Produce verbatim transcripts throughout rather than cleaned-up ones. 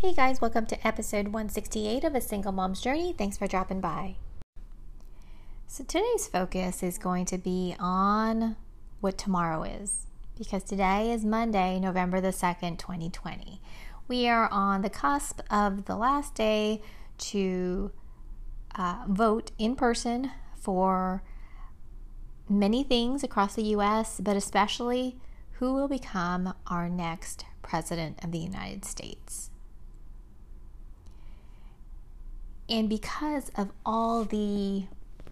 Hey guys, welcome to episode one sixty-eight of A Single Mom's Journey. Thanks for dropping by. So today's focus is going to be on what tomorrow is, because today is Monday, November the second, twenty twenty. We are on the cusp of the last day to uh, vote in person for many things across the U S, but especially who will become our next President of the United States. And because of all the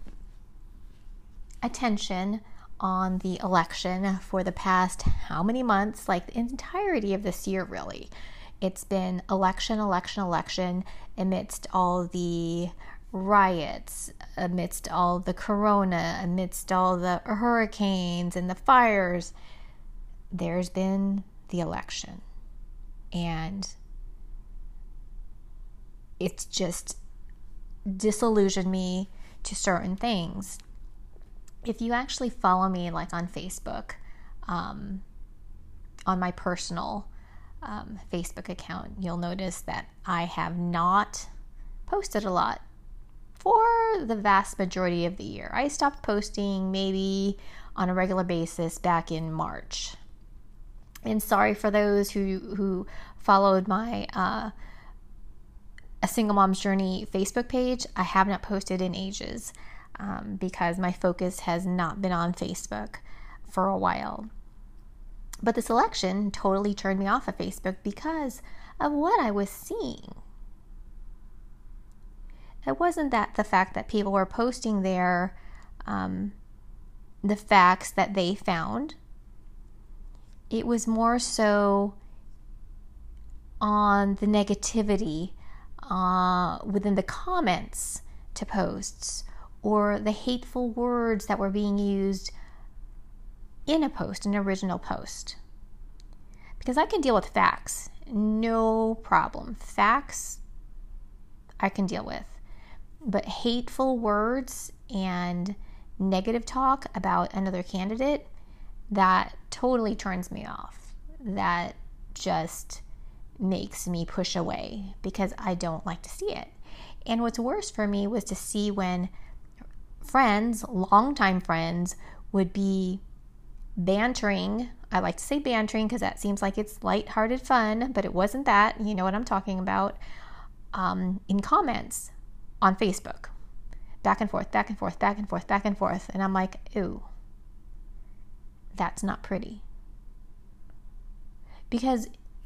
attention on the election for the past how many months, like the entirety of this year really, it's been election, election, election amidst all the riots, amidst all the corona, amidst all the hurricanes and the fires. There's been the election. And it's just disillusioned me to certain things. If you actually follow me like on Facebook, um, on my personal um, Facebook account, you'll notice that I have not posted a lot for the vast majority of the year. I stopped posting maybe on a regular basis back in March. And sorry for those who, who followed my uh, A Single Mom's Journey Facebook page. I have not posted in ages um, because my focus has not been on Facebook for a while. But this election totally turned me off of Facebook because of what I was seeing. It wasn't that the fact that people were posting there um, the facts that they found. It was more so on the negativity uh, within the comments to posts, or the hateful words that were being used in a post, an original post. Because I can deal with facts, no problem. Facts I can deal with. But hateful words and negative talk about another candidate, that totally turns me off. That just makes me push away because I don't like to see it. And what's worse for me was to see when friends, longtime friends, would be bantering. I like to say bantering because that seems like it's lighthearted fun, but it wasn't that. You know what I'm talking about. Um, in comments on Facebook. Back and forth, back and forth, back and forth, back and forth. And I'm like, ew. That's not pretty. Because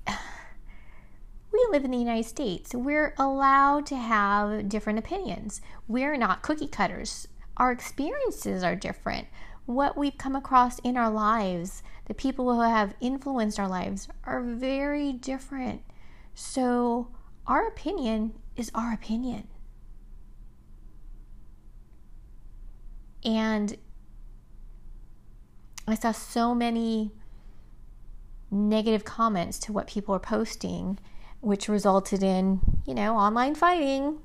we live in the United States. We're allowed to have different opinions. We're not cookie cutters. Our experiences are different. What we've come across in our lives, the people who have influenced our lives, are very different. So our opinion is our opinion. And I saw so many negative comments to what people are posting, which resulted in, you know, online fighting,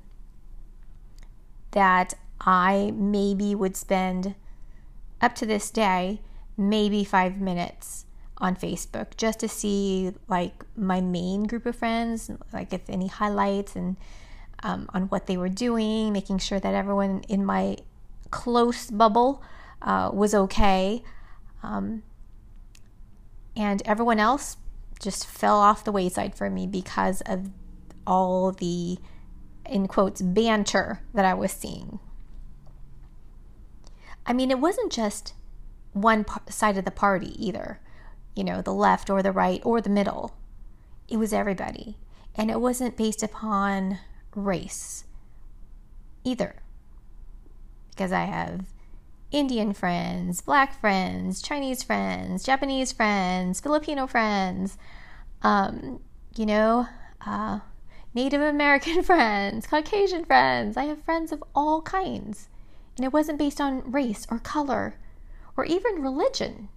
that I maybe would spend, up to this day, maybe five minutes on Facebook just to see like my main group of friends, like if any highlights and um, on what they were doing, making sure that everyone in my close bubble uh, was okay. Um, and everyone else just fell off the wayside for me because of all the, in quotes, banter that I was seeing. I mean, it wasn't just one p- side of the party either, you know, the left or the right or the middle. It was everybody. And it wasn't based upon race either. Because I have Indian friends, Black friends, Chinese friends, Japanese friends, Filipino friends, um, you know, uh, Native American friends, Caucasian friends. I have friends of all kinds. And it wasn't based on race or color or even religion.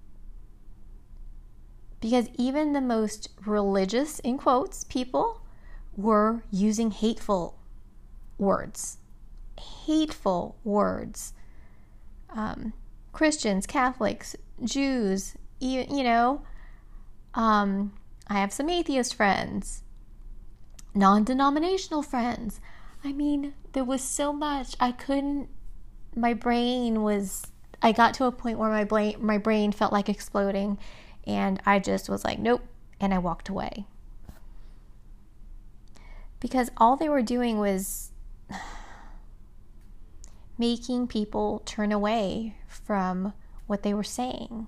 Because even the most religious, in quotes, people were using hateful words. Hateful words. Um, Christians, Catholics, Jews, you, you know, um, I have some atheist friends. non-denominational friends. I mean, there was so much. I couldn't, my brain was, I got to a point where my brain, my brain felt like exploding, and I just was like, nope, and I walked away. Because all they were doing was making people turn away from what they were saying.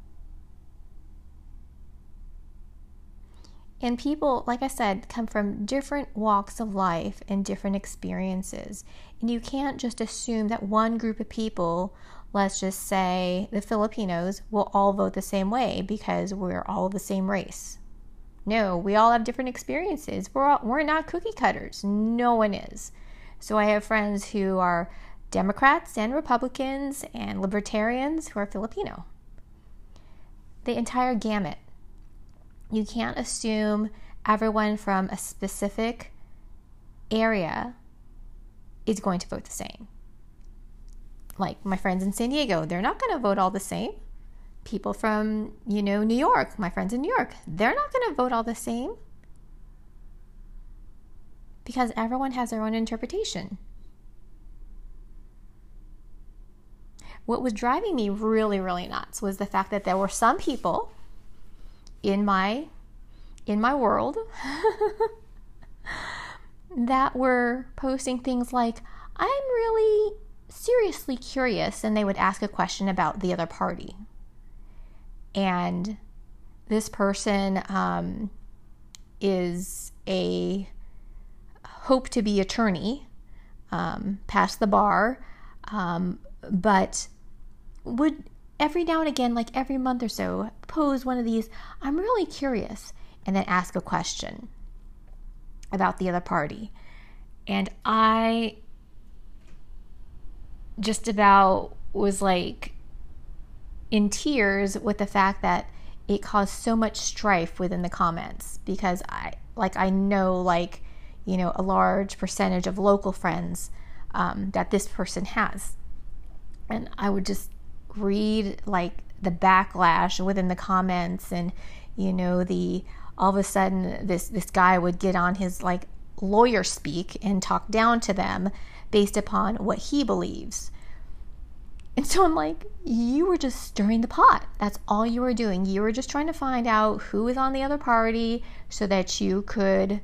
And people, like I said, come from different walks of life and different experiences. And you can't just assume that one group of people, let's just say the Filipinos, will all vote the same way because we're all the same race. No, we all have different experiences. We're all, we're not cookie cutters. No one is. So I have friends who are Democrats and Republicans and libertarians who are Filipino. The entire gamut. You can't assume everyone from a specific area is going to vote the same. Like my friends in San Diego, they're not going to vote all the same. People from, you know, New York, my friends in New York, they're not going to vote all the same. Because everyone has their own interpretation. What was driving me really, really nuts was the fact that there were some people in my in my world that were posting things like, I'm really seriously curious, and they would ask a question about the other party. And this person um, is a hope to be attorney, um, passed the bar, um, but would every now and again, like every month or so, pose one of these, I'm really curious, and then ask a question about the other party. And I just about was like in tears with the fact that it caused so much strife within the comments, because I, like, I know, like, you know, a large percentage of local friends um, that this person has. And I would just read like the backlash within the comments, and you know, the all of a sudden this this guy would get on his like lawyer speak and talk down to them based upon what he believes. And so I'm like, you were just stirring the pot. That's all you were doing. You were just trying to find out who was on the other party so that you could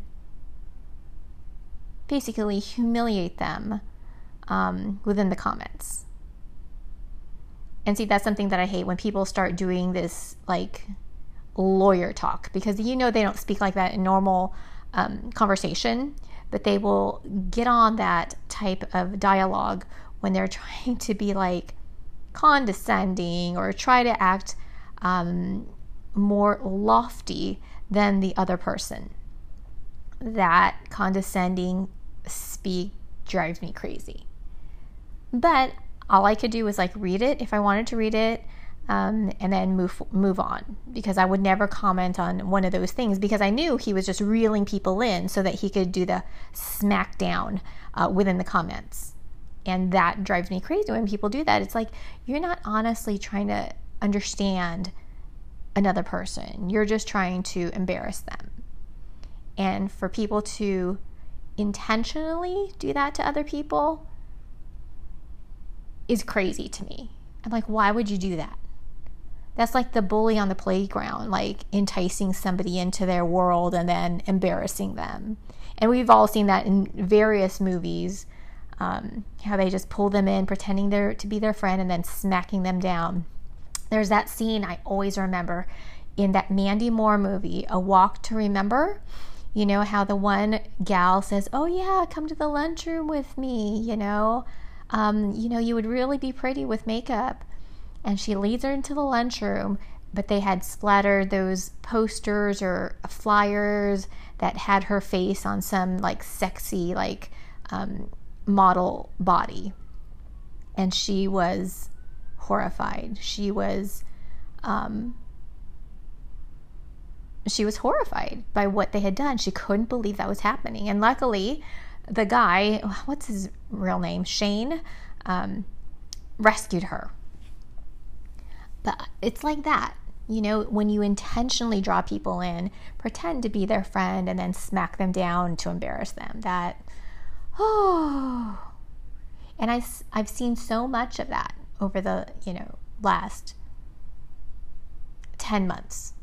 basically humiliate them um, within the comments. And see, that's something that I hate, when people start doing this like lawyer talk, because you know they don't speak like that in normal um, conversation, but they will get on that type of dialogue when they're trying to be like condescending or try to act um, more lofty than the other person. That condescending speak drives me crazy. But all I could do was like read it if I wanted to read it, um, and then move move on, because I would never comment on one of those things, because I knew he was just reeling people in so that he could do the smackdown uh, within the comments. And that drives me crazy when people do that. It's like, you're not honestly trying to understand another person. You're just trying to embarrass them. And for people to intentionally do that to other people is crazy to me. I'm like, why would you do that? That's like the bully on the playground, like enticing somebody into their world and then embarrassing them. And we've all seen that in various movies, um, how they just pull them in pretending they're to be their friend and then smacking them down. There's that scene I always remember in that Mandy Moore movie, A Walk to Remember. You know how the one gal says, oh yeah, come to the lunchroom with me, you know. Um, you know, you would really be pretty with makeup. And she leads her into the lunchroom, but they had splattered those posters or flyers that had her face on some like sexy like um, model body. And she was horrified. She was um, she was horrified by what they had done. She couldn't believe that was happening. And luckily, the guy, what's his real name? Shane, um, rescued her. But it's like that. You know, when you intentionally draw people in, pretend to be their friend and then smack them down to embarrass them. That, oh. And I, I've seen so much of that over the, you know, last ten months.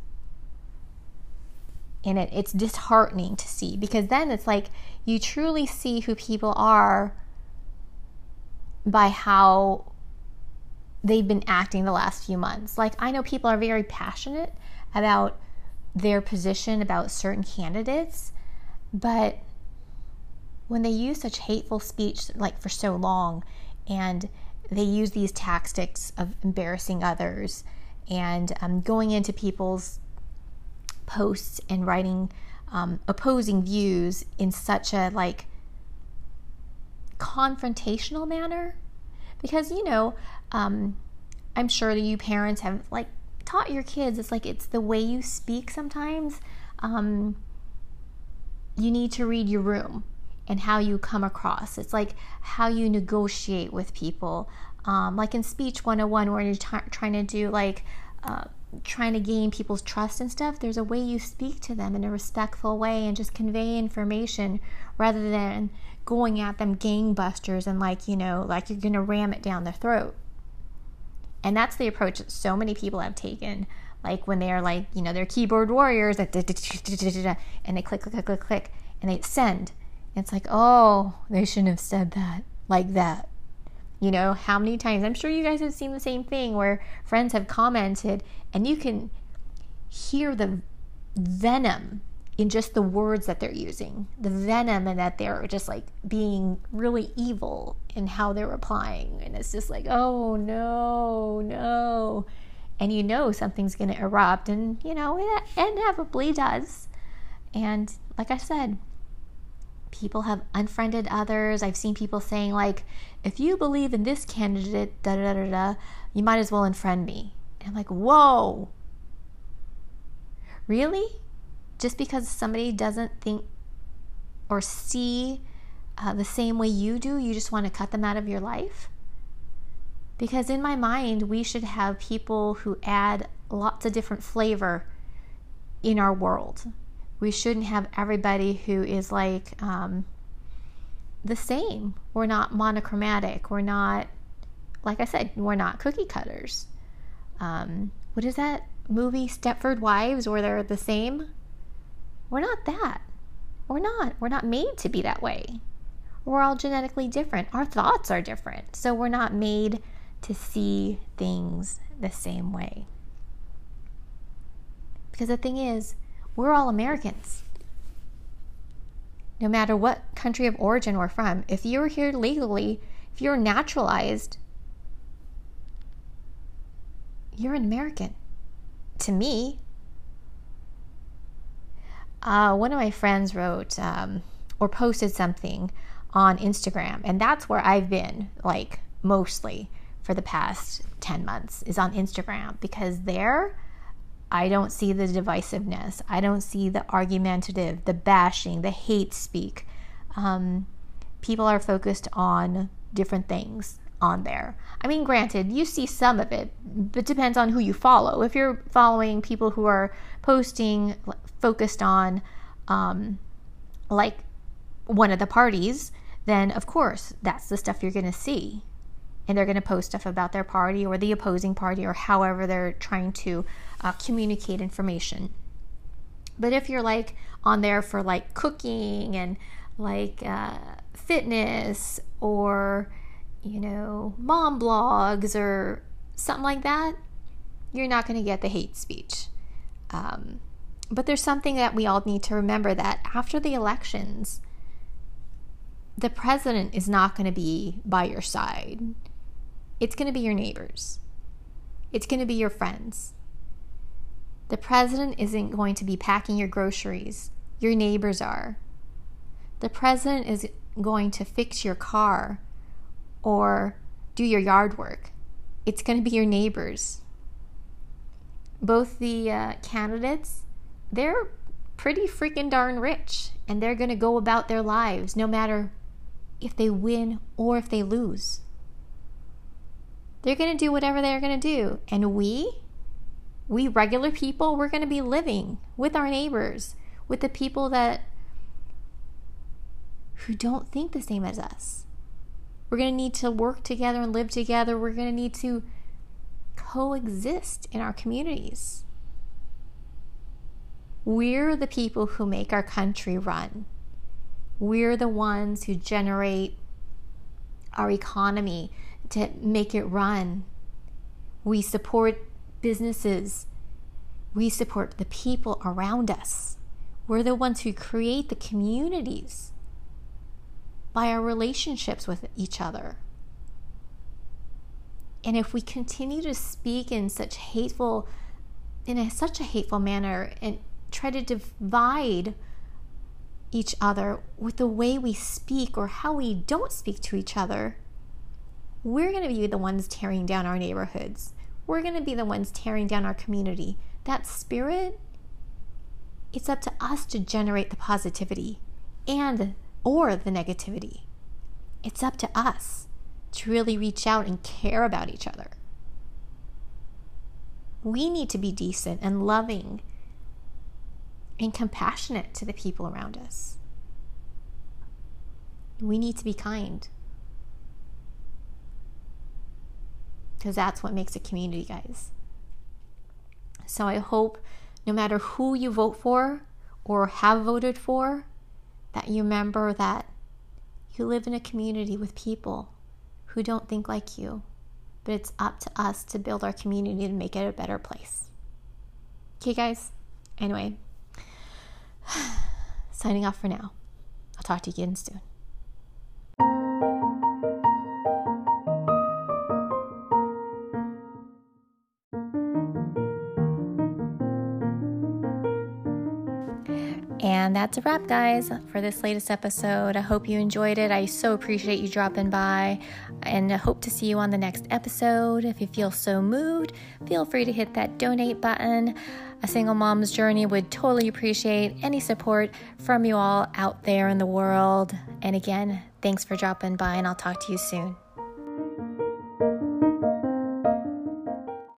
And it, it's disheartening to see, because then it's like you truly see who people are by how they've been acting the last few months. Like, I know people are very passionate about their position about certain candidates, but when they use such hateful speech like for so long, and they use these tactics of embarrassing others and um, going into people's posts and writing um, opposing views in such a like confrontational manner. Because, you know, um, I'm sure that you parents have like taught your kids, it's like it's the way you speak sometimes. Um, you need to read your room and how you come across. It's like how you negotiate with people. Um, like in Speech one oh one, where you're t- trying to do like, uh, trying to gain people's trust and stuff, there's a way you speak to them in a respectful way and just convey information rather than going at them gangbusters and like, you know, like you're going to ram it down their throat. And that's the approach that so many people have taken, like when they are like, you know, they're keyboard warriors, like, and they click, click, click, click, click, and they send. And it's like, oh, they shouldn't have said that like that. You know, how many times, I'm sure you guys have seen the same thing where friends have commented and you can hear the venom in just the words that they're using, the venom, and that they're just like being really evil in how they're replying. And it's just like, oh no, no. And you know something's going to erupt, and you know, it inevitably does. And like I said, people have unfriended others. I've seen people saying like, if you believe in this candidate, da da da da, you might as well unfriend me. And I'm like, whoa, really? Just because somebody doesn't think or see uh, the same way you do, you just want to cut them out of your life? Because in my mind, we should have people who add lots of different flavor in our world. We shouldn't have everybody who is like um, the same. We're not monochromatic. We're not, like I said, we're not cookie cutters. Um, what is that movie, Stepford Wives, where they're the same? We're not that. We're not. We're not made to be that way. We're all genetically different. Our thoughts are different. So we're not made to see things the same way. Because the thing is, we're all Americans. No matter what country of origin we're from, if you're here legally, if you're naturalized, you're an American. To me. Uh, one of my friends wrote um, or posted something on Instagram, and that's where I've been, like, mostly for the past ten months, is on Instagram, because there I don't see the divisiveness. I don't see the argumentative, the bashing, the hate speak. Um, people are focused on different things on there. I mean, granted, you see some of it, but it depends on who you follow. If you're following people who are posting focused on, um, like, one of the parties, then of course that's the stuff you're going to see. And they're going to post stuff about their party or the opposing party or however they're trying to uh, communicate information. But if you're like on there for like cooking and like uh, fitness or, you know, mom blogs or something like that, you're not going to get the hate speech. Um, but there's something that we all need to remember, that after the elections, the president is not going to be by your side. It's going to be your neighbors. It's going to be your friends. The president isn't going to be packing your groceries. Your neighbors are. The president is going to fix your car or do your yard work. It's going to be your neighbors. Both the uh, candidates, they're pretty freaking darn rich, and they're going to go about their lives no matter if they win or if they lose. They're going to do whatever they're going to do. And we, we regular people, we're going to be living with our neighbors, with the people that who don't think the same as us. We're going to need to work together and live together. We're going to need to coexist in our communities. We're the people who make our country run. We're the ones who generate our economy to make it run. We support businesses. We support the people around us. We're the ones who create the communities by our relationships with each other. And if we continue to speak in such hateful, in a, such a hateful manner and try to divide each other with the way we speak or how we don't speak to each other, we're going to be the ones tearing down our neighborhoods. We're going to be the ones tearing down our community. That spirit, it's up to us to generate the positivity and or the negativity. It's up to us to really reach out and care about each other. We need to be decent and loving and compassionate to the people around us. We need to be kind. Because that's what makes a community, guys. So I hope no matter who you vote for or have voted for, that you remember that you live in a community with people who don't think like you. But it's up to us to build our community and make it a better place. Okay, guys? Anyway, signing off for now. I'll talk to you again soon. And that's a wrap, guys, for this latest episode. I hope you enjoyed it. I so appreciate you dropping by, and I hope to see you on the next episode. If you feel so moved, feel free to hit that donate button. A Single Mom's Journey would totally appreciate any support from you all out there in the world. And again, thanks for dropping by, and I'll talk to you soon.